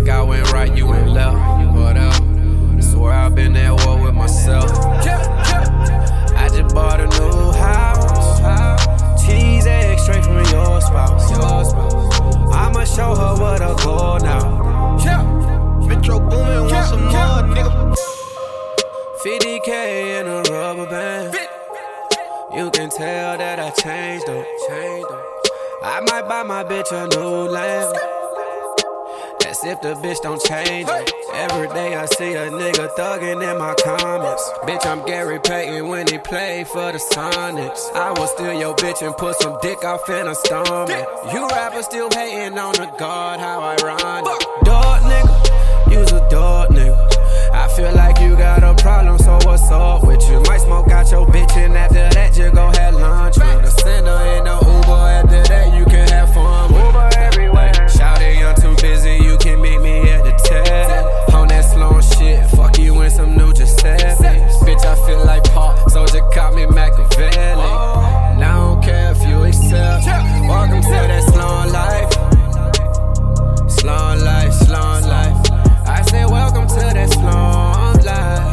I went right, you went left. What up? Swear I've been at war with myself. I just bought a new house. Cheese eggs straight from your spouse. I'ma show her what I go now. Metro Boomin, want some more, nigga. 50K in a rubber band. You can tell that I changed up. I might buy my bitch a new lamb. That's if the bitch don't change it. Every day I see a nigga thuggin' in my comments. Bitch, I'm Gary Payton when he played for the Sonics. I will steal your bitch and put some dick off in her stomach. You rappers still hating on the guard, how ironic. Dog nigga, you's a dog nigga. I feel like you got a problem, so what's up with you? Might smoke out your bitch and after that you go have lunch with her. Send her in the Uber, after that you can have fun with Uber everywhere. Shout it, I'm too busy, you can meet me at the tab. On that slow shit, fuck you in some new Giuseppe. Bitch, I feel like Paul, so just call me Machiavelli. And I don't care if you accept. Welcome to that slow life. Slow life, slow life. I say welcome to that slow life.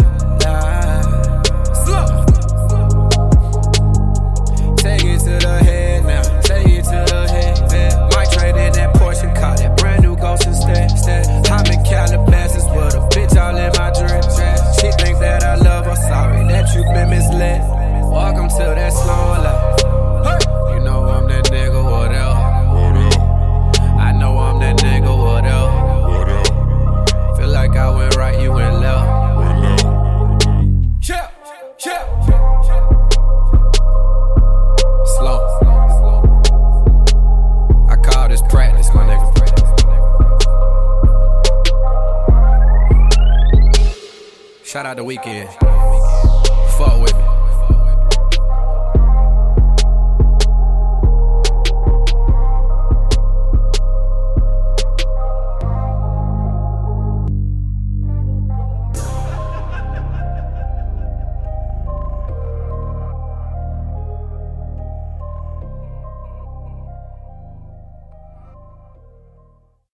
Slow. Take it to the head now. Take it to the head. Might trade in that Porsche car, that brand new Ghost instead. I'm in Calabasas with a bitch all in my dress. She think that I love her, sorry that you been misled. Welcome to that slow life. You know I'm that nigga, what else? I know I'm that nigga, what else? Feel like I went right, you went left. Slow. I call this practice, my nigga. Shout out The Weeknd.